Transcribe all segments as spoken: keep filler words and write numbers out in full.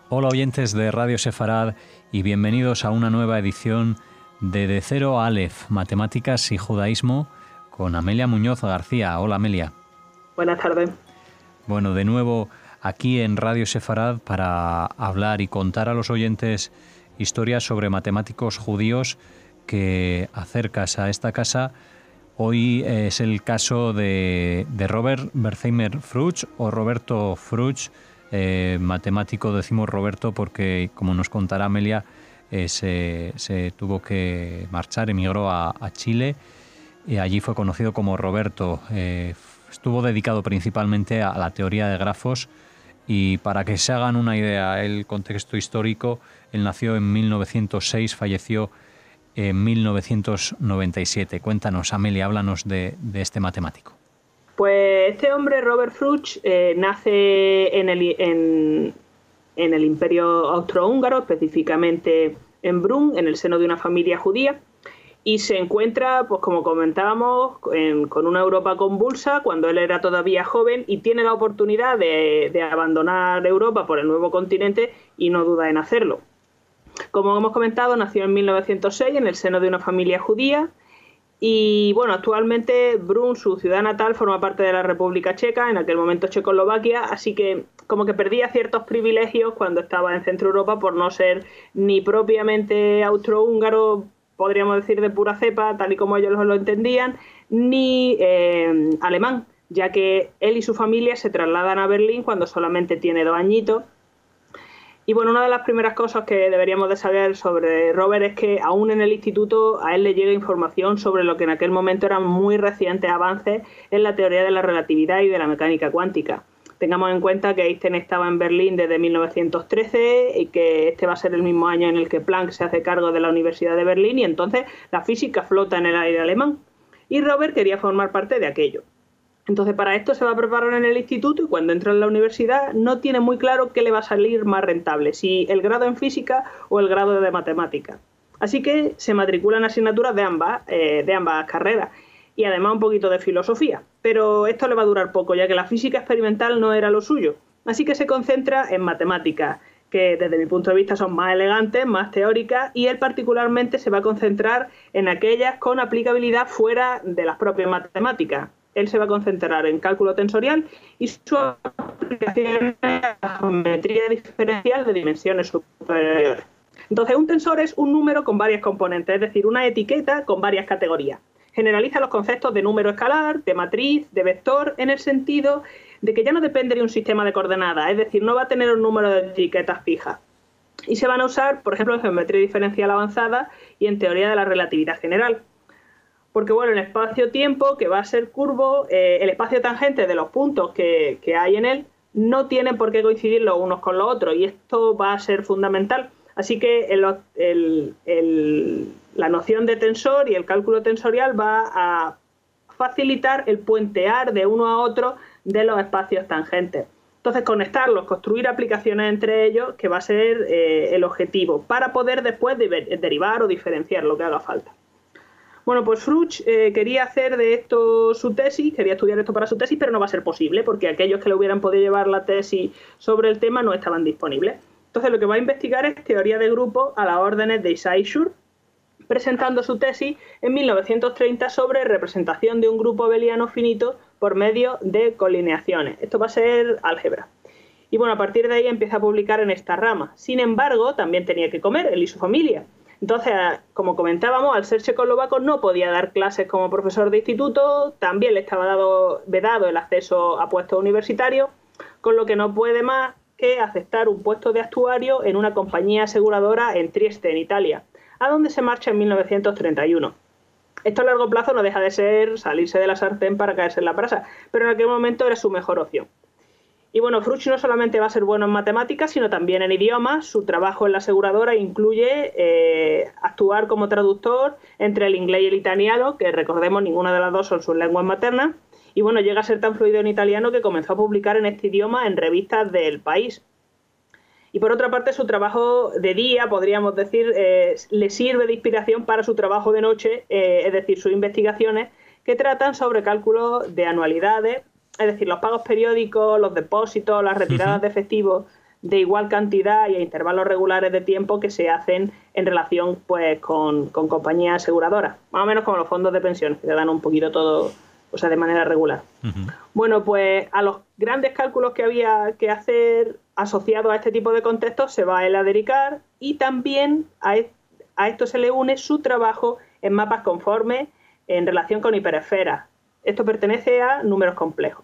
Hola oyentes de Radio Sefarad y bienvenidos a una nueva edición de De Cero a Aleph, Matemáticas y Judaísmo, con Amelia Muñoz García. Hola Amelia. Buenas tardes. Bueno, de nuevo aquí en Radio Sefarad para hablar y contar a los oyentes historias sobre matemáticos judíos que acercas a esta casa. Hoy es el caso de, de Robert Wertheimer Fruch o Roberto Fruch. Eh, matemático, decimos Roberto porque, como nos contará Amelia, eh, se, se tuvo que marchar, emigró a, a Chile y allí fue conocido como Roberto. Eh, estuvo dedicado principalmente a la teoría de grafos y, para que se hagan una idea el contexto histórico, él nació en mil novecientos seis, falleció en mil novecientos noventa y siete. Cuéntanos, Amelia, háblanos de, de este matemático. Pues este hombre, Robert Fruch, eh, nace en el, en, en el Imperio Austrohúngaro, específicamente en Brunn, en el seno de una familia judía, y se encuentra, pues como comentábamos, en, con una Europa convulsa cuando él era todavía joven y tiene la oportunidad de, de abandonar Europa por el nuevo continente y no duda en hacerlo. Como hemos comentado, nació en mil novecientos seis en el seno de una familia judía. Y bueno, actualmente Brunn, su ciudad natal, forma parte de la República Checa, en aquel momento Checoslovaquia, así que como que perdía ciertos privilegios cuando estaba en Centro Europa por no ser ni propiamente austrohúngaro, podríamos decir de pura cepa, tal y como ellos lo entendían, ni eh, alemán, ya que él y su familia se trasladan a Berlín cuando solamente tiene dos añitos. Y bueno, una de las primeras cosas que deberíamos de saber sobre Robert es que aún en el instituto a él le llega información sobre lo que en aquel momento eran muy recientes avances en la teoría de la relatividad y de la mecánica cuántica. Tengamos en cuenta que Einstein estaba en Berlín desde mil novecientos trece y que este va a ser el mismo año en el que Planck se hace cargo de la Universidad de Berlín y entonces la física flota en el aire alemán. Y Robert quería formar parte de aquello. Entonces, para esto se va a preparar en el instituto y cuando entra en la universidad no tiene muy claro qué le va a salir más rentable, si el grado en física o el grado de matemática. Así que se matricula en asignaturas de ambas, eh, de ambas carreras y además un poquito de filosofía. Pero esto le va a durar poco, ya que la física experimental no era lo suyo. Así que se concentra en matemáticas, que desde mi punto de vista son más elegantes, más teóricas, y él particularmente se va a concentrar en aquellas con aplicabilidad fuera de las propias matemáticas. Él se va a concentrar en cálculo tensorial y su aplicación en la geometría diferencial de dimensiones superiores. Entonces, un tensor es un número con varias componentes, es decir, una etiqueta con varias categorías. Generaliza los conceptos de número escalar, de matriz, de vector, en el sentido de que ya no depende de un sistema de coordenadas, es decir, no va a tener un número de etiquetas fijas. Y se van a usar, por ejemplo, en geometría diferencial avanzada y en teoría de la relatividad general. Porque bueno, el espacio-tiempo, que va a ser curvo, eh, el espacio tangente de los puntos que, que hay en él no tienen por qué coincidir los unos con los otros y esto va a ser fundamental. Así que el, el, el, la noción de tensor y el cálculo tensorial va a facilitar el puentear de uno a otro de los espacios tangentes. Entonces, conectarlos, construir aplicaciones entre ellos, que va a ser eh, el objetivo, para poder después de, derivar o diferenciar lo que haga falta. Bueno, pues Fruch eh, quería hacer de esto su tesis, quería estudiar esto para su tesis, pero no va a ser posible porque aquellos que le hubieran podido llevar la tesis sobre el tema no estaban disponibles. Entonces lo que va a investigar es teoría de grupos a las órdenes de Isaac Schur, presentando su tesis en mil novecientos treinta sobre representación de un grupo abeliano finito por medio de colineaciones. Esto va a ser álgebra. Y bueno, a partir de ahí empieza a publicar en esta rama. Sin embargo, también tenía que comer, él y su familia. Entonces, como comentábamos, al ser checoslovaco no podía dar clases como profesor de instituto, también le estaba dado, vedado el acceso a puestos universitarios, con lo que no puede más que aceptar un puesto de actuario en una compañía aseguradora en Trieste, en Italia, a donde se marcha en mil novecientos treinta y uno. Esto a largo plazo no deja de ser salirse de la sartén para caerse en la brasa, pero en aquel momento era su mejor opción. Y bueno, Fruch no solamente va a ser bueno en matemáticas, sino también en idiomas. Su trabajo en la aseguradora incluye eh, actuar como traductor entre el inglés y el italiano, que recordemos ninguna de las dos son sus lenguas maternas. Y bueno, llega a ser tan fluido en italiano que comenzó a publicar en este idioma en revistas del país. Y por otra parte, su trabajo de día, podríamos decir, eh, le sirve de inspiración para su trabajo de noche, eh, es decir, sus investigaciones, que tratan sobre cálculos de anualidades, es decir, los pagos periódicos, los depósitos, las retiradas uh-huh. de efectivo de igual cantidad y a intervalos regulares de tiempo que se hacen en relación pues con, con compañías aseguradoras, más o menos como los fondos de pensiones, que te dan un poquito todo, o sea, de manera regular. Uh-huh. Bueno, pues a los grandes cálculos que había que hacer asociados a este tipo de contextos se va él a dedicar, y también a, e- a esto se le une su trabajo en mapas conformes en relación con hiperesferas. Esto pertenece a números complejos.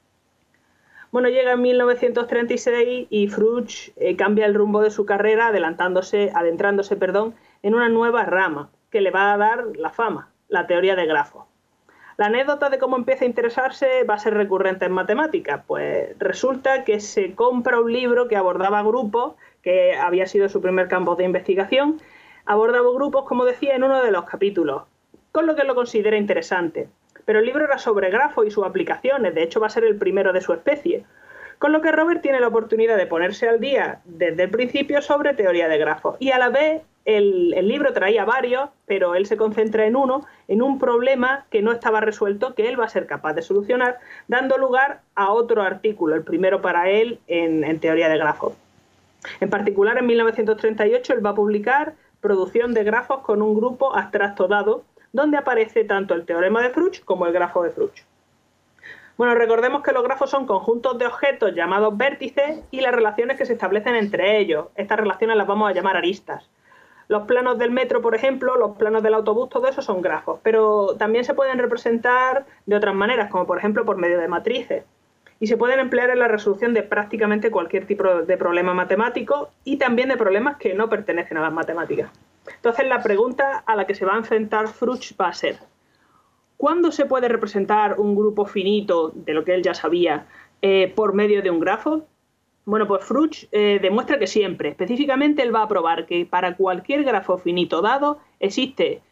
Bueno, llega en mil novecientos treinta y seis y Fruch eh, cambia el rumbo de su carrera adelantándose, adentrándose perdón, en una nueva rama que le va a dar la fama, la teoría de grafos. La anécdota de cómo empieza a interesarse va a ser recurrente en matemáticas. Pues resulta que se compra un libro que abordaba grupos, que había sido su primer campo de investigación, abordaba grupos, como decía, en uno de los capítulos, con lo que lo considera interesante. Pero el libro era sobre grafos y sus aplicaciones, de hecho va a ser el primero de su especie, con lo que Robert tiene la oportunidad de ponerse al día desde el principio sobre teoría de grafos. Y a la vez el, el libro traía varios, pero él se concentra en uno, en un problema que no estaba resuelto, que él va a ser capaz de solucionar, dando lugar a otro artículo, el primero para él en, en teoría de grafos. En particular, en mil novecientos treinta y ocho él va a publicar Producción de grafos con un grupo abstracto dado, donde aparece tanto el teorema de Fruch como el grafo de Fruch. Bueno, recordemos que los grafos son conjuntos de objetos llamados vértices y las relaciones que se establecen entre ellos. Estas relaciones las vamos a llamar aristas. Los planos del metro, por ejemplo, los planos del autobús, todo eso son grafos, pero también se pueden representar de otras maneras, como por ejemplo por medio de matrices. Y se pueden emplear en la resolución de prácticamente cualquier tipo de problema matemático y también de problemas que no pertenecen a las matemáticas. Entonces, la pregunta a la que se va a enfrentar Fruch va a ser: ¿cuándo se puede representar un grupo finito, de lo que él ya sabía, eh, por medio de un grafo? Bueno, pues Fruch eh, demuestra que siempre. Específicamente, él va a probar que para cualquier grafo finito dado existe,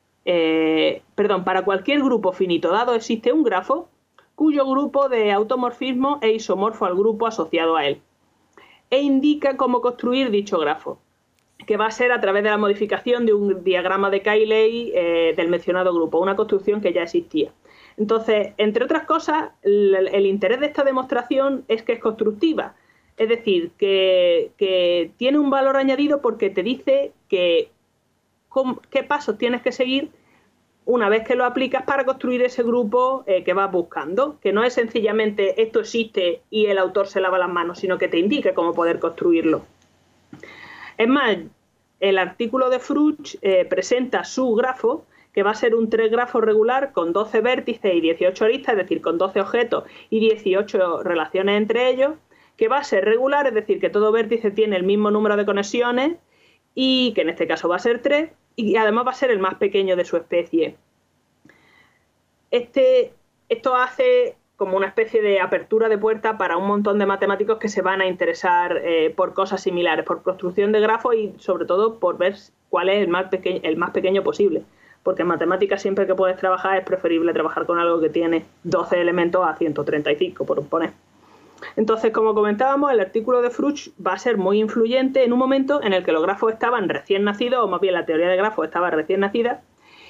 eh, perdón, para cualquier grupo finito dado existe un grafo cuyo grupo de automorfismo es isomorfo al grupo asociado a él, e indica cómo construir dicho grafo, que va a ser a través de la modificación de un diagrama de Cayley eh, del mencionado grupo, una construcción que ya existía. Entonces, entre otras cosas, el, el interés de esta demostración es que es constructiva, es decir, que, que tiene un valor añadido porque te dice que, con, qué pasos tienes que seguir una vez que lo aplicas para construir ese grupo eh, que vas buscando, que no es sencillamente esto existe y el autor se lava las manos, sino que te indica cómo poder construirlo. Es más, el artículo de Fruch eh, presenta su grafo, que va a ser un tres grafo regular con doce vértices y dieciocho aristas, es decir, con doce objetos y dieciocho relaciones entre ellos, que va a ser regular, es decir, que todo vértice tiene el mismo número de conexiones y que en este caso va a ser tres, y además va a ser el más pequeño de su especie. Este, esto hace como una especie de apertura de puerta para un montón de matemáticos que se van a interesar eh, por cosas similares, por construcción de grafos y sobre todo por ver cuál es el más, peque- el más pequeño posible. Porque en matemáticas siempre que puedes trabajar es preferible trabajar con algo que tiene doce elementos a ciento treinta y cinco, por poner. Entonces, como comentábamos, el artículo de Fruch va a ser muy influyente en un momento en el que los grafos estaban recién nacidos, o más bien la teoría de grafos estaba recién nacida.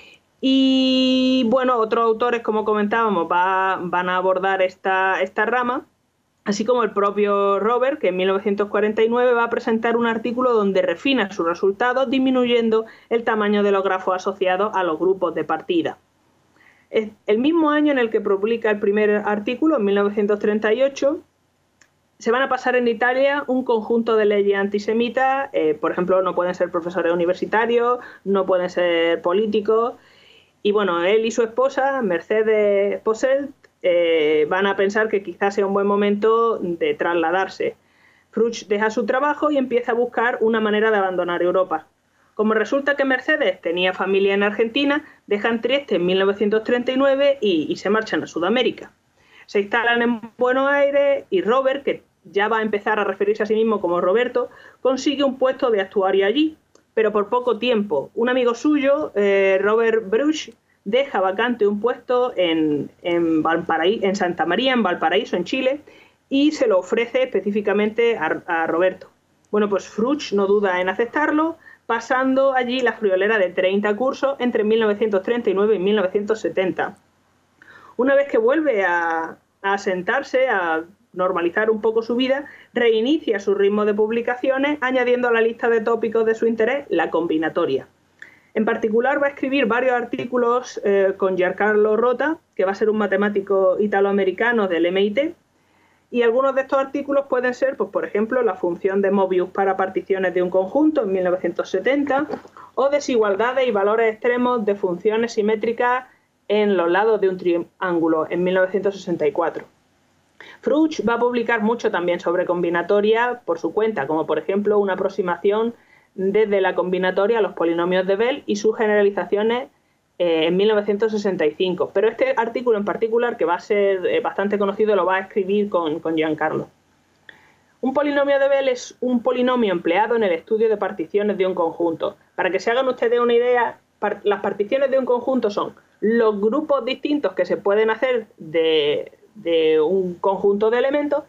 Y bueno, otros autores, como comentábamos, va, van a abordar esta, esta rama, así como el propio Robert, que en mil novecientos cuarenta y nueve va a presentar un artículo donde refina sus resultados disminuyendo el tamaño de los grafos asociados a los grupos de partida. El mismo año en el que publica el primer artículo, en mil novecientos treinta y ocho, se van a pasar en Italia un conjunto de leyes antisemitas, eh, por ejemplo, no pueden ser profesores universitarios, no pueden ser políticos, y bueno, él y su esposa, Mercedes Posselt, eh, van a pensar que quizás sea un buen momento de trasladarse. Fruch deja su trabajo y empieza a buscar una manera de abandonar Europa. Como resulta que Mercedes tenía familia en Argentina, dejan Trieste en mil novecientos treinta y nueve y, y se marchan a Sudamérica. Se instalan en Buenos Aires y Robert, que ya va a empezar a referirse a sí mismo como Roberto, consigue un puesto de actuario allí, pero por poco tiempo. Un amigo suyo, eh, Robert Bruch, deja vacante un puesto en, en, Valparaíso, en Santa María, en Valparaíso, en Chile, y se lo ofrece específicamente a, a Roberto. Bueno, pues Fruch no duda en aceptarlo, pasando allí la friolera de treinta cursos entre mil novecientos treinta y nueve y mil novecientos setenta. Una vez que vuelve a, a sentarse, a normalizar un poco su vida, reinicia su ritmo de publicaciones, añadiendo a la lista de tópicos de su interés la combinatoria. En particular va a escribir varios artículos eh, con Giancarlo Rota, que va a ser un matemático italoamericano del M I T, y algunos de estos artículos pueden ser, pues, por ejemplo, la función de Mobius para particiones de un conjunto en mil novecientos setenta, o desigualdades y valores extremos de funciones simétricas en los lados de un triángulo en mil novecientos sesenta y cuatro. Fruch va a publicar mucho también sobre combinatoria por su cuenta, como por ejemplo una aproximación desde la combinatoria a los polinomios de Bell y sus generalizaciones eh, en mil novecientos sesenta y cinco. Pero este artículo en particular, que va a ser eh, bastante conocido, lo va a escribir con, con Giancarlo. Un polinomio de Bell es un polinomio empleado en el estudio de particiones de un conjunto. Para que se hagan ustedes una idea, par las particiones de un conjunto son los grupos distintos que se pueden hacer de, de un conjunto de elementos,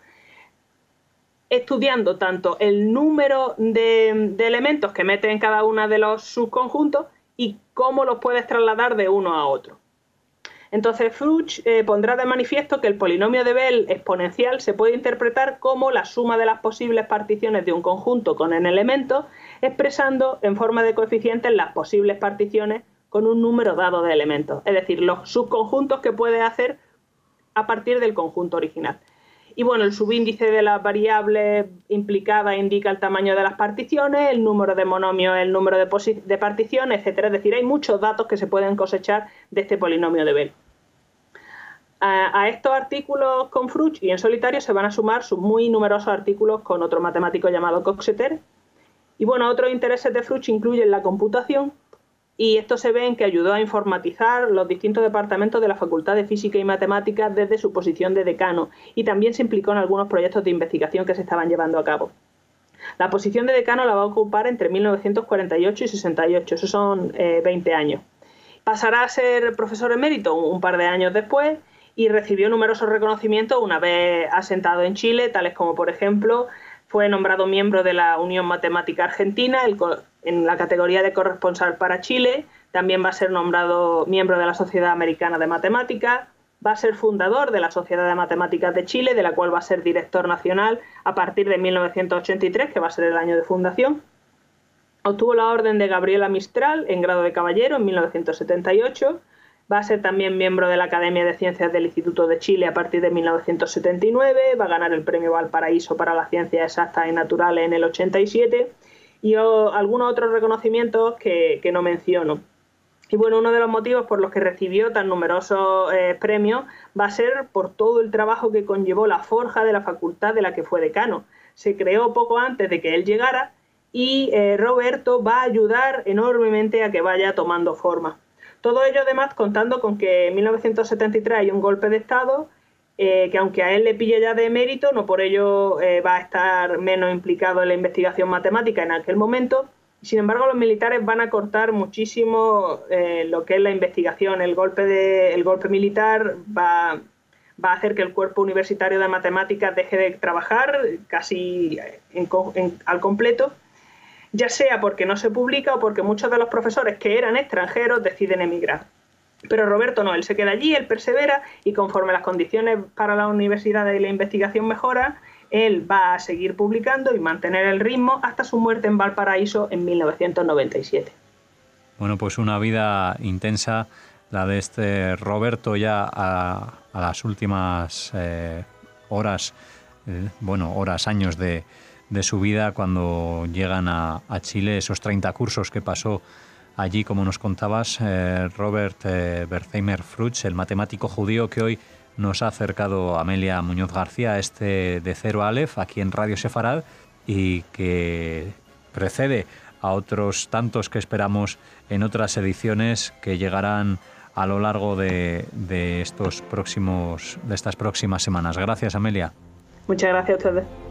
estudiando tanto el número de, de elementos que mete en cada uno de los subconjuntos y cómo los puedes trasladar de uno a otro. Entonces Fruch eh, pondrá de manifiesto que el polinomio de Bell exponencial se puede interpretar como la suma de las posibles particiones de un conjunto con n elementos, expresando en forma de coeficientes las posibles particiones con un número dado de elementos, es decir, los subconjuntos que puede hacer a partir del conjunto original. Y bueno, el subíndice de las variables implicadas indica el tamaño de las particiones, el número de monomios, el número de, de particiones, etcétera. Es decir, hay muchos datos que se pueden cosechar de este polinomio de Bell. A, a estos artículos con Fruch y en solitario se van a sumar sus muy numerosos artículos con otro matemático llamado Coxeter. Y bueno, otros intereses de Fruch incluyen la computación, y esto se ve en que ayudó a informatizar los distintos departamentos de la Facultad de Física y Matemáticas desde su posición de decano, y también se implicó en algunos proyectos de investigación que se estaban llevando a cabo. La posición de decano la va a ocupar entre mil novecientos cuarenta y ocho y sesenta y ocho, esos son eh, veinte años. Pasará a ser profesor emérito un, un par de años después y recibió numerosos reconocimientos una vez asentado en Chile, tales como, por ejemplo, fue nombrado miembro de la Unión Matemática Argentina el, en la categoría de corresponsal para Chile. También va a ser nombrado miembro de la Sociedad Americana de Matemáticas. Va a ser fundador de la Sociedad de Matemáticas de Chile, de la cual va a ser director nacional a partir de mil novecientos ochenta y tres, que va a ser el año de fundación. Obtuvo la Orden de Gabriela Mistral en grado de caballero en mil novecientos setenta y ocho. Va a ser también miembro de la Academia de Ciencias del Instituto de Chile a partir de mil novecientos setenta y nueve, va a ganar el Premio Valparaíso para las Ciencias Exactas y Naturales en el ochenta y siete y oh, algunos otros reconocimientos que, que no menciono. Y bueno, uno de los motivos por los que recibió tan numerosos eh, premios va a ser por todo el trabajo que conllevó la forja de la facultad de la que fue decano. Se creó poco antes de que él llegara y eh, Roberto va a ayudar enormemente a que vaya tomando forma. Todo ello, además, contando con que en mil novecientos setenta y tres hay un golpe de Estado, eh, que aunque a él le pille ya de mérito, no por ello eh, va a estar menos implicado en la investigación matemática en aquel momento. Sin embargo, los militares van a cortar muchísimo eh, lo que es la investigación. El golpe, de, el golpe militar va, va a hacer que el cuerpo universitario de matemáticas deje de trabajar casi en, en, al completo, ya sea porque no se publica o porque muchos de los profesores que eran extranjeros deciden emigrar. Pero Roberto no, él se queda allí, él persevera y conforme las condiciones para la universidad y la investigación mejoran, él va a seguir publicando y mantener el ritmo hasta su muerte en Valparaíso en mil novecientos noventa y siete. Bueno, pues una vida intensa la de este Roberto ya a, a las últimas eh, horas, eh, bueno, horas, años de... de su vida cuando llegan a, a Chile, esos treinta cursos que pasó allí, como nos contabas, eh, Robert eh, Wertheimer Fruch, el matemático judío que hoy nos ha acercado Amelia Muñoz García, este de Cero a Aleph, aquí en Radio Sefarad, y que precede a otros tantos que esperamos en otras ediciones que llegarán a lo largo de, de, estos próximos, de estas próximas semanas. Gracias, Amelia. Muchas gracias a ustedes.